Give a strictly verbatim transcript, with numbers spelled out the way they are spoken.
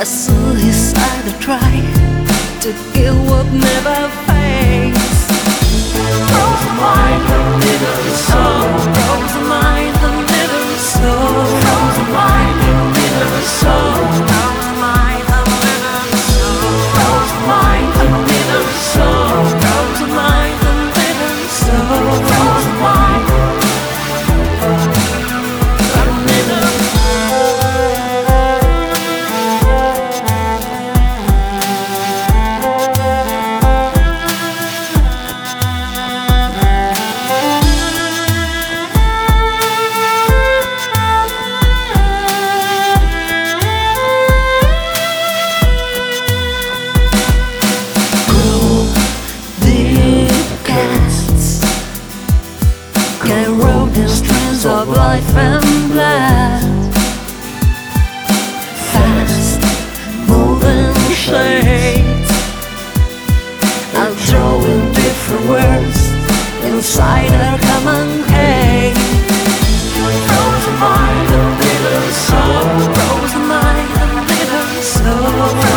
a suicide try to kill what never fades. Frozen mind, the little soul. Frozen mind, the little soul. Frozen mind, the little soul. Frozen mind, the little soul. Frozen mind, the little soul. Frozen mind, the little soul. Frozen mind. Can roll the strands of life and blood. Fast moving shades, I'll throw in different words inside a common cage. Frozen mind, a little soul. Frozen mind, a little soul.